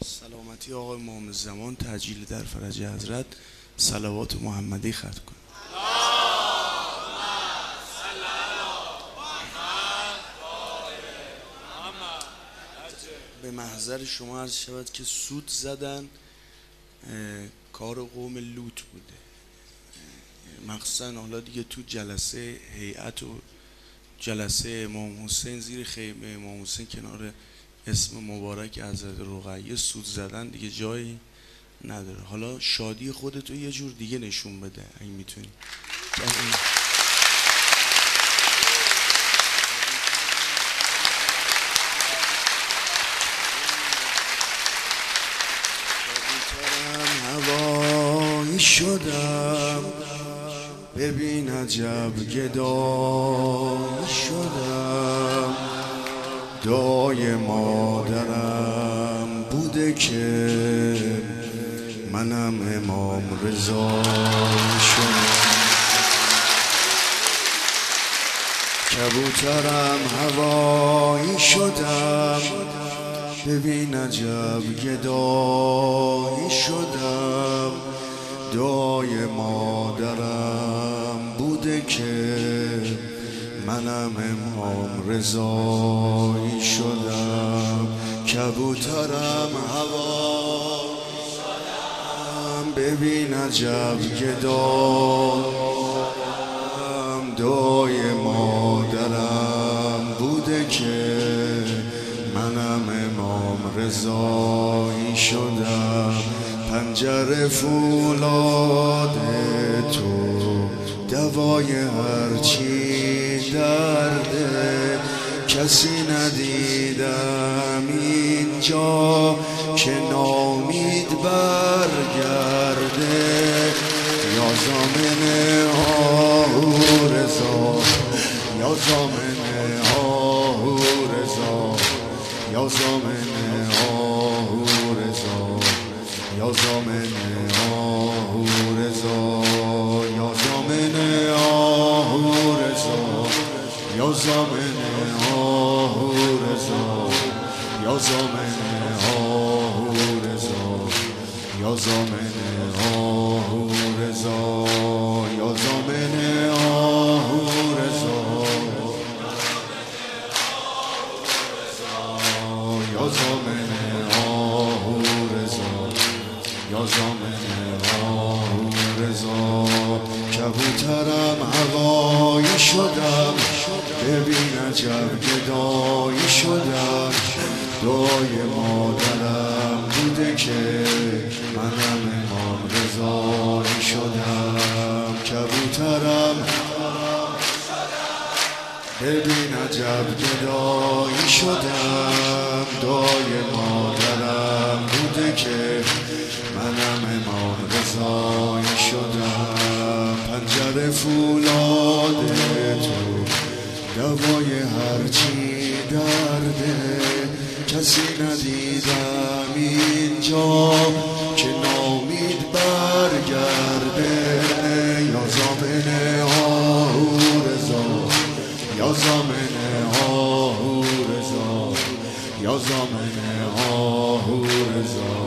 سلامتی آقای امام زمان تجلیل در فرج حضرت صلوات محمدی ختم کن. به محضر شما عرض شود که سود زدن کار قوم لوط بوده، مخصوصا حالا دیگه تو جلسه هیئت و جلسه امام حسین زیر خیمه امام حسین کنار اسم مبارک حضرت رقیه سود زدن دیگه جایی نداره. حالا شادی خودتو یه جور دیگه نشون بده اگه میتونی. هوایی شدم ببین عجب گدایی شدم، دعای مادرم بوده که منم امام رضا شدم. کبوترم هوایی شدم ببین عجب گدایی شدم، دعای مادرم بوده که منم امام رضایی شدم. کبوترم هوایی شدم ببین عجب گدایم، دعای مادرم بوده که منم امام رضایی شدم. پنجره فولاد تو دوای هرچی درده، کسی ندیدم اینجا که نامید برگرده. یا زامن آهو رضا، یا زامن آهو رضا، یا زامن آهو رضا، یا زامن آهو رضا، یا زامن آهو رضا، یا زامن آهو رضا، یا زامن آهو رضا، یا زامن آهو رضا، یا زامن آهو رضا، یا زامن آهو رضا، یا زامن آهو رضا. کبوترم هوایی شدم ببین عجب گدایی شدم، دعای مادرم بوده که منم امام رضایی شدم. کبوترم ببین عجب گدایی شدم، دعای مادرم بوده که منم امام رضایی شدم. پنجره فولاد تو دوای هرچی درده، کسی ندیدم اینجا که نامید برگرده. یا زامن آهو رضا، یا زامن آهو رضا، یا زامن آهو رضا،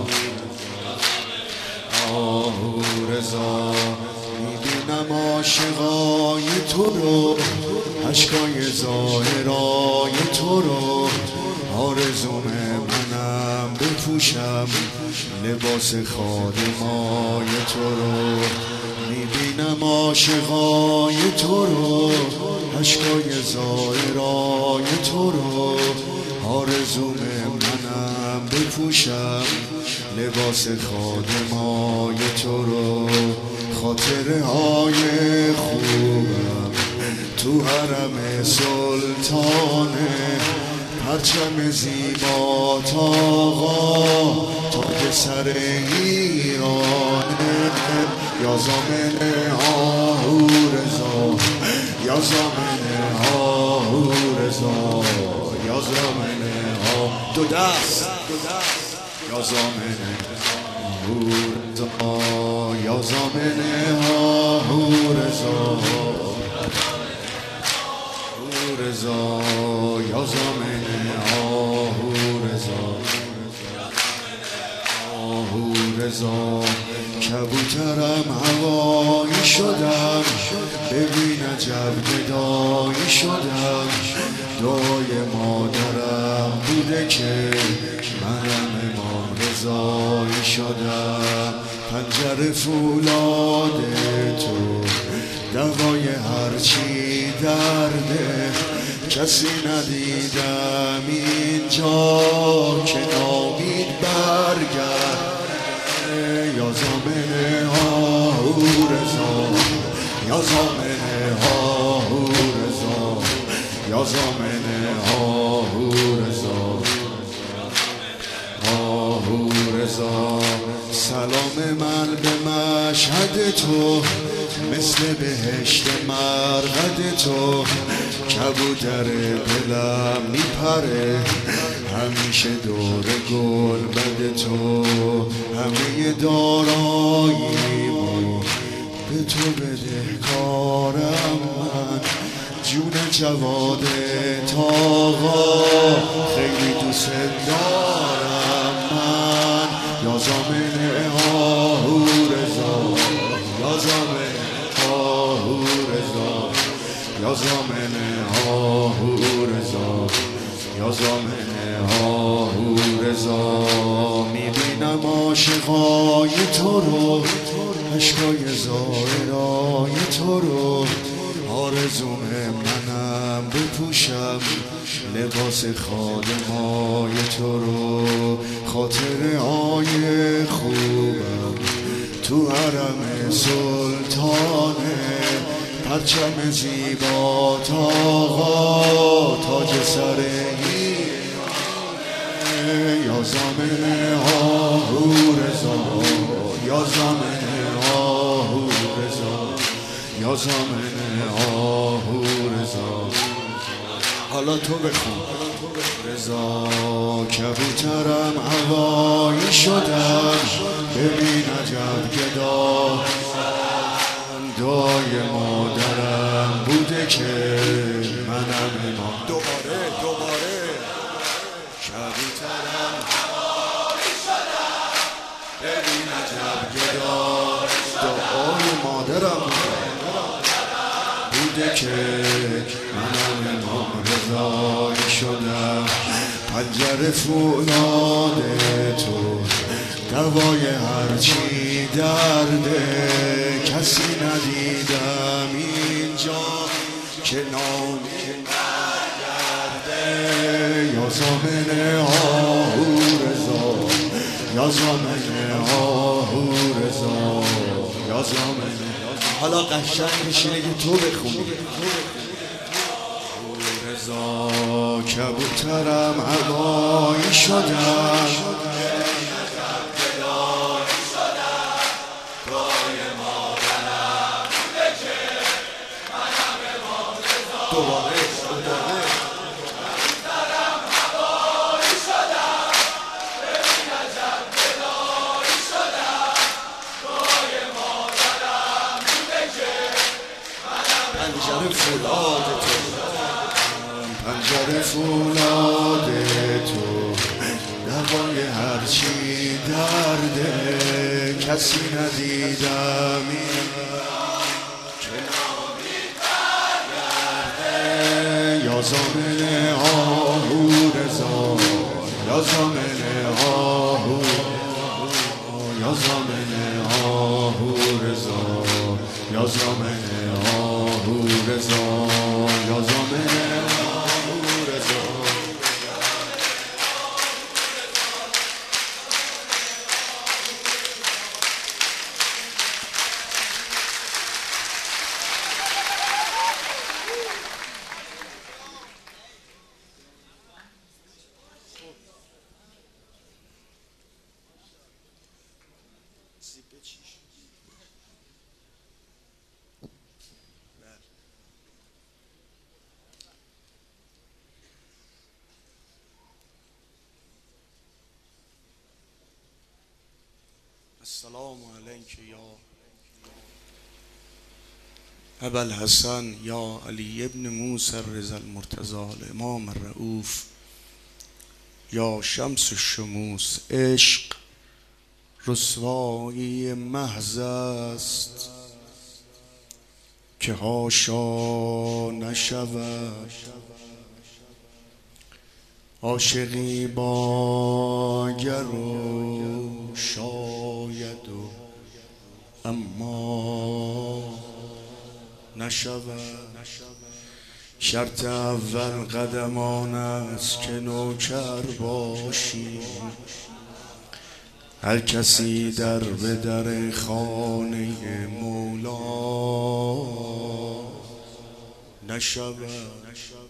آهو رضا. میبینم عاشقای تو رو، اشکای ظاهرای تو رو، آرزوم منم بپوشم لباس خادمای تو رو. میبینم عاشقای تو رو، اشکای ظاهرای تو رو، آرزوم منم بپوشم لباس خادمای تو رو. خاطره های خوبم تو حرم سلطانه، پرچم زیبا آقا تاج سر ایرانه. یا زامن آهو رضا، یا زامن آهو رضا، یا زامن آهو دو دست، یا زامن آهو رضا، یا زامن آهو رضا، رضا، یا زامن آهو رضا، رضا کبوترم هوایی شدم ببین عجب گدایی شدم دعای مادرم بوده که منم امام رضایی شدم پنجره فولاد تو دوای هرچی درده کسی ندیدم اینجا که نامید برگرد یا زامنه آهو رضا یا زامنه آهو رضا یا زامنه آهو رضا آهو رضا سلام من به مشهد تو مثل بهشت مرقد تو کبوتر دلم میپره همیشه دور گل بد تو همه داراییمو به تو بده کارم من جون جواد تاقا خیلی دوست دارم من یا زامنه آهو رضا یا زامنه آهو رضا یا زامنه آهو رضا یا زامنه آهو رضا میبینم عاشقای تو رو عشقای زائرای تو رو آرزوم منم بپوشم لباس خادمای تو رو خاطر آی خوبم تو حرم سلطانه پرچم زیبا تاقا تاج سر یا زامنه آهو رضا یا زامنه آهو رضا یا زامنه آهو رضا حالا تو بخون رضا کبوترم هوایی شدم ببین عجب گدا دعای مادرم بوده که منم امام دوباره کبوترم هوایی شدم ببین عجب گدا دعای مادرم بوده که منم امام رضایی شدم پنجره فولاد تو دوای هرچی درده کسی ندیدم اینجا که نام برگرده یا زامنه آهو رضا یا زامنه آهو رضا یا زامنه حالا قشنگ بشینه که تو بخونی رضا کبوترم هوایی شدم دوباره پنجره فولاد تو پنجره فولاد تو دوای هرچی درده کسی ندیدم یا زامنه آهو رضا یا زامنه آهو یا زامنه آهو رضا یا زامنه آهو رضا یا زامنه آهو رضا السلام علیک یا ابا الحسن یا علی ابن موسی الرضا المرتضی الامام الرؤوف یا شمس الشموس عشق رسوایی محض است که حاشا نشود. عاشقی با گر و شاید و اما نشود. شرط اول قدم آن است که نوکر باشی، هر کسی در به در خانه مولا نشود.